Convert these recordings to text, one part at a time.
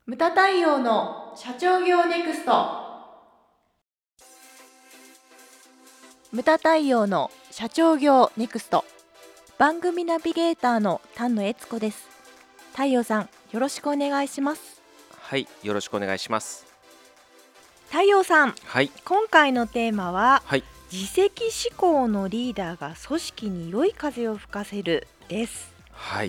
ムタ太陽の社長業ネクスト。ムタ太陽の社長業ネクスト、番組ナビゲーターの丹野悦子です。太陽さん、よろしくお願いします。 はい、よろしくお願いします。 太陽さん、 はい、 今回のテーマは、 はい、 自責思考のリーダーが組織に良い風を吹かせるです。 はい。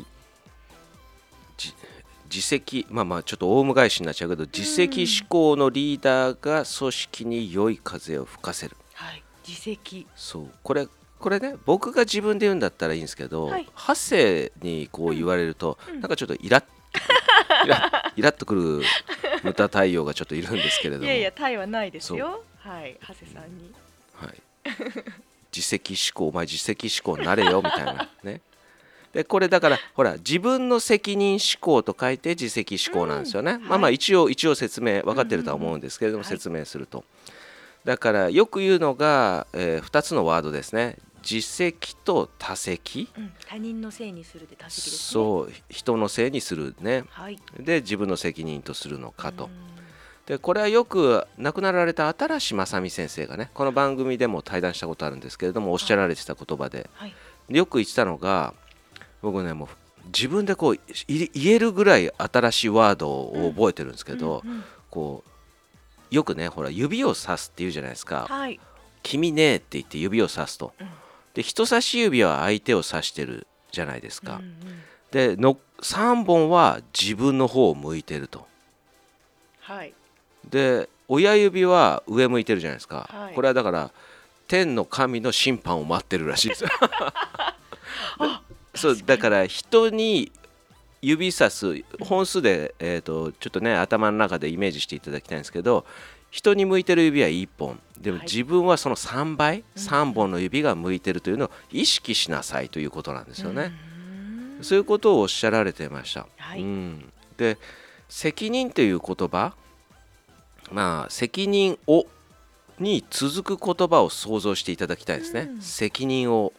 自責、ちょっとオウム返しになっちゃうけど、自責思考のリーダーが組織に良い風を吹かせる。 はい、自責。 そう、これね、僕が自分で言うんだったらいいんですけど、 はい、 ハセにこう言われると、 うんなんかちょっとイラッとくるムタ太陽がちょっといるんですけれども、 いやいや、タイはないですよ。はい、長谷さんに。 はい、自責思考、お前自責思考になれよみたいなね。でこれだからほら、自分の責任思考と書いて自責思考なんですよね。一応説明分かってるとは思うんですけれども、説明すると、だからよく言うのが、2つのワードですね。自責と他責、 他人のせいにするで他責ですね。 そう、人のせいにするね、 はい、 で自分の責任とするのかと。でこれはよく亡くなられた新正美先生がね、この番組でも対談したことあるんですけれども、おっしゃられてた言葉で、 はい、 よく言ってたのが、僕ね、もう自分でこう言えるぐらい新しいワードを覚えてるんですけど、こうよくね、ほら指をさすって言うじゃないですか。 はい、 君ねって言って指をさすと、で人差し指は相手を指してるじゃないですか。で3本は自分の方を向いてると。 はい、で親指は上向いてるじゃないですか。 はい、 これはだから天の神の審判を待ってるらしいですよ。そうだから人に指さす本数で、ちょっとね頭の中でイメージしていただきたいんですけど、人に向いてる指は1本でも、自分はその3倍、3本の指が向いてるというのを意識しなさいということなんですよね。そういうことをおっしゃられてました。 はい、 で責任という言葉、責任をに続く言葉を想像していただきたいですね。責任を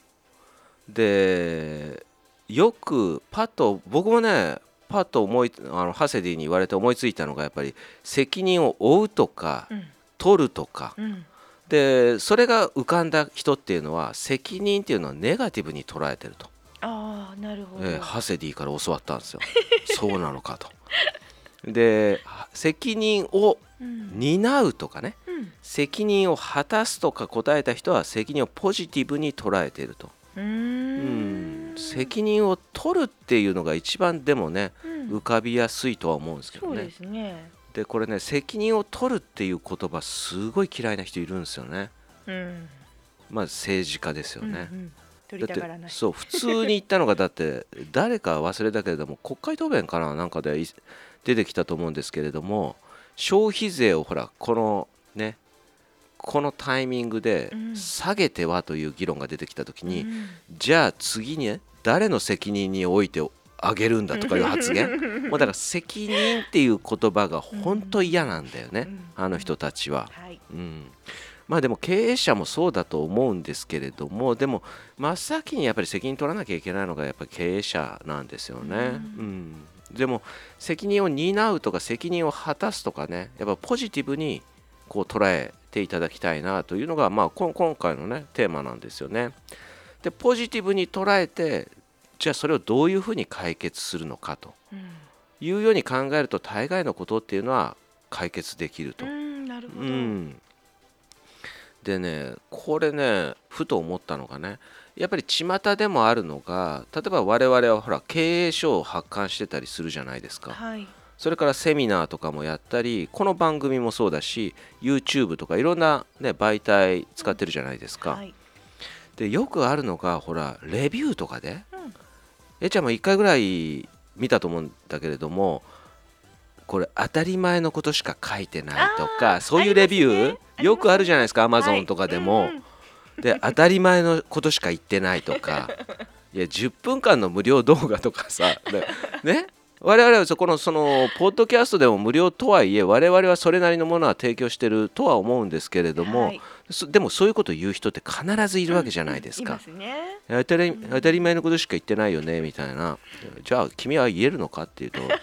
でよくパッと僕もね、パッとハセディに言われて思いついたのが、やっぱり責任を負うとか、取るとか、でそれが浮かんだ人っていうのは、責任っていうのはネガティブに捉えてると。 ああ、なるほど。 ハセディから教わったんですよ。そうなのかと。で責任を担うとかね、責任を果たすとか答えた人は責任をポジティブに捉えていると。責任を取るっていうのが一番でもね、浮かびやすいとは思うんですけどね。 そうですね。 でこれね、責任を取るっていう言葉すごい嫌いな人いるんですよね。政治家ですよね。 取りたがらない。 だってそう、普通に言ったのがだって誰か忘れたけれども、国会答弁かなんかで出てきたと思うんですけれども、消費税をほらこのタイミングで下げてはという議論が出てきたときに、じゃあ次にね、誰の責任においてあげるんだとかいう発言もうだから責任っていう言葉が本当嫌なんだよね、あの人たちは。でも経営者もそうだと思うんですけれども、でも真っ先にやっぱり責任取らなきゃいけないのがやっぱり経営者なんですよね。でも責任を担うとか責任を果たすとかね、やっぱポジティブにこう捉えていただきたいなというのが、今回のねテーマなんですよね。でポジティブに捉えて、じゃあそれをどういうふうに解決するのかというように考えると、大概のことっていうのは解決できると。 なるほど。 でね、これね、ふと思ったのがね、やっぱり巷でもあるのが、例えば我々はほら経営書を発刊してたりするじゃないですか。それからセミナーとかもやったり、この番組もそうだし YouTube とかいろんな、媒体使ってるじゃないですか。でよくあるのが、ほらレビューとかで、ちゃんも1回ぐらい見たと思うんだけれども、これ当たり前のことしか書いてないとか、そういうレビューよくあるじゃないですか。 Amazon とかでも、で当たり前のことしか言ってないとか、いや10分間の無料動画とかさ、ね、我々はそのポッドキャストでも無料とはいえ、我々はそれなりのものは提供してるとは思うんですけれども、でもそういうことを言う人って必ずいるわけじゃないですか。当たり前のことしか言ってないよねみたいな。じゃあ君は言えるのかっていうと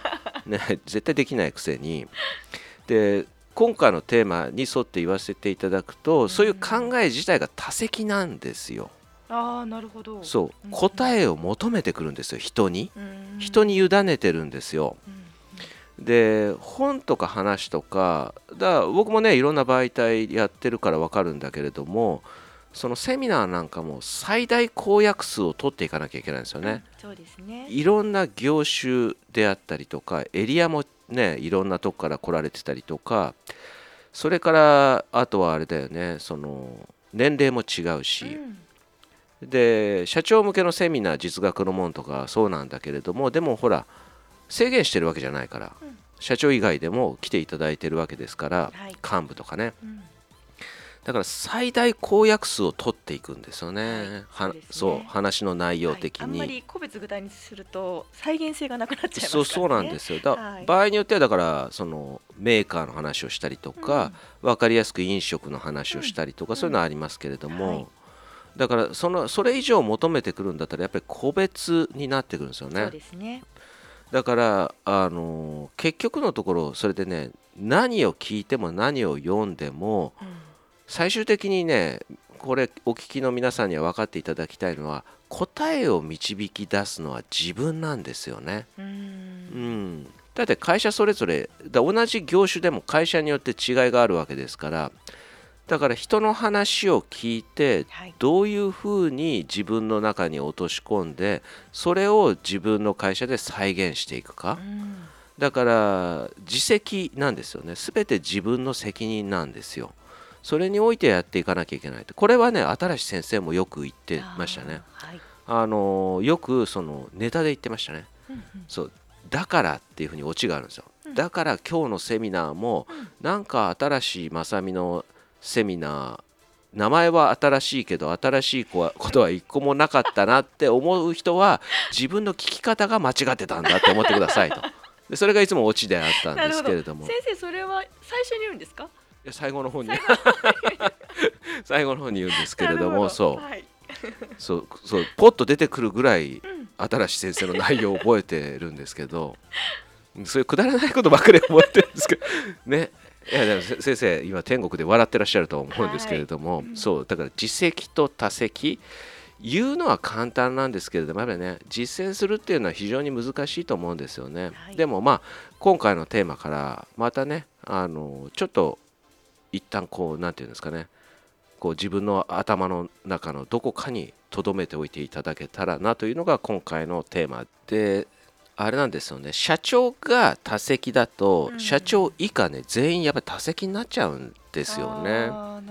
ね、絶対できないくせに。で今回のテーマに沿って言わせていただくと、そういう考え自体が多責なんですよ。 ああ、なるほど。 そう答えを求めてくるんですよ、人に委ねてるんですよ。で本とか話とか僕もねいろんな媒体やってるから分かるんだけれども、そのセミナーなんかも最大公約数を取っていかなきゃいけないんですよね。 そうですね。 いろんな業種であったりとかエリアもねいろんなとこから来られてたりとか、それからあとはあれだよね、その年齢も違うし、で社長向けのセミナー実学のもんとかそうなんだけれども、でもほら制限してるわけじゃないから、社長以外でも来ていただいてるわけですから、幹部とかね、だから最大公約数を取っていくんですよね。そう話の内容的に、 あんまり個別具体にすると再現性がなくなっちゃいますからね。 そうなんですよ。場合によってはだからそのメーカーの話をしたりとか、分かりやすく飲食の話をしたりとか、そういうのはありますけれども、だからそれ以上求めてくるんだったらやっぱり個別になってくるんですよね。 そうですね。 だから結局のところそれでね、何を聞いても何を読んでも、最終的にねこれお聞きの皆さんには分かっていただきたいのは、答えを導き出すのは自分なんですよね。だって会社それぞれ同じ業種でも会社によって違いがあるわけですから、だから人の話を聞いてどういうふうに自分の中に落とし込んで、それを自分の会社で再現していくか、だから自責なんですよね。全て自分の責任なんですよ。それにおいてやっていかなきゃいけない。これはね新先生もよく言ってましたね。よくそのネタで言ってましたね。そうだからっていうふうにオチがあるんですよ。だから今日のセミナーもなんか新しい正美のセミナー、名前は新しいけど新しいことは一個もなかったなって思う人は自分の聞き方が間違ってたんだって思ってくださいと。でそれがいつもオチであったんですけれども。 先生それは最初に言うんですか？ 最後の方に最後の方に言うんですけれども、そうポッと出てくるぐらい新しい先生の内容を覚えてるんですけど、そういうくだらないことばっかり覚えてるんですけどね。いやでも先生今天国で笑ってらっしゃると思うんですけれども、そうだから自責と他責言うのは簡単なんですけれども、やっぱりね実践するっていうのは非常に難しいと思うんですよね。でも今回のテーマからまたねちょっと一旦なんていうんですかね、自分の頭の中のどこかに留めておいていただけたらなというのが今回のテーマで、あれなんですよね。社長が多責だと、社長以下ね全員やっぱり多責になっちゃうんですよね。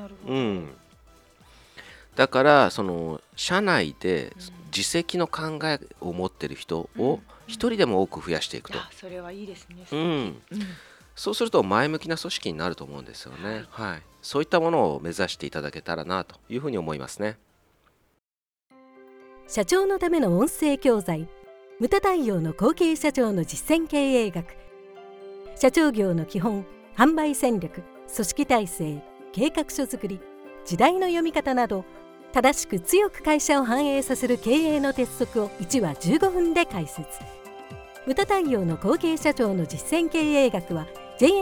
だからその社内で自責の考えを持ってる人を一人でも多く増やしていくと、 それはいいですね。 そうすると前向きな組織になると思うんですよね。そういったものを目指していただけたらなというふうに思いますね。 社長のための音声教材、ムタ太陽の後継社長の実践経営学。社長業の基本、販売戦略、組織体制、計画書作り、時代の読み方など、正しく強く会社を反映させる経営の鉄則を1話15分で解説。ムタ太陽の後継社長の実践経営学は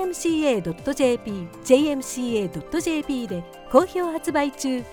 jmca.jp で好評発売中。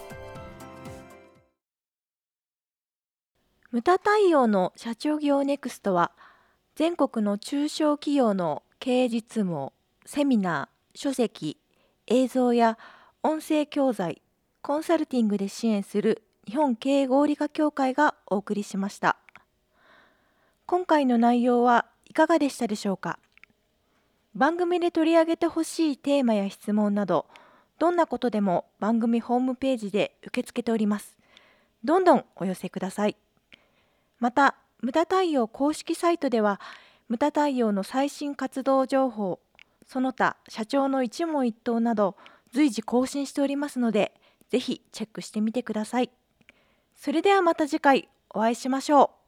ムタ太陽の社長業ネクストは、全国の中小企業の経営実務をセミナー、書籍、映像や音声教材、コンサルティングで支援する日本経営合理化協会がお送りしました。今回の内容はいかがでしたでしょうか。番組で取り上げてほしいテーマや質問など、どんなことでも番組ホームページで受け付けております。どんどんお寄せください。また、ムタ太陽公式サイトでは、ムタ太陽の最新活動情報、その他社長の一問一答など随時更新しておりますので、ぜひチェックしてみてください。それではまた次回お会いしましょう。